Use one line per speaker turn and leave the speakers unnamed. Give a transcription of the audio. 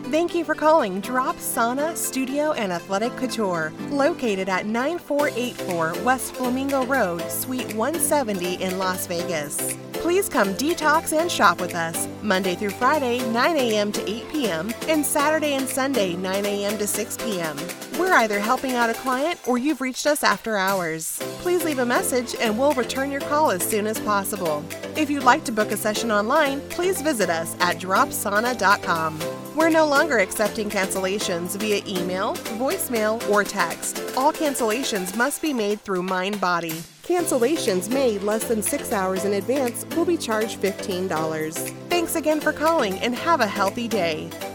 Thank you for calling Drop Sauna, Studio, and Athletic Couture, located at 9484 West Flamingo Road, Suite 170 in Las Vegas. Please come detox and shop with us Monday through Friday, 9 a.m. to 8 p.m., and Saturday and Sunday, 9 a.m. to 6 p.m. We're either helping out a client or you've reached us after hours. Please leave a message and we'll return your call as soon as possible. If you'd like to book a session online, please visit us at dropsauna.com. We're no longer accepting cancellations via email, voicemail, or text. All cancellations must be made through MindBody. Cancellations made less than 6 hours in advance will be charged $15. Thanks again for calling and have a healthy day.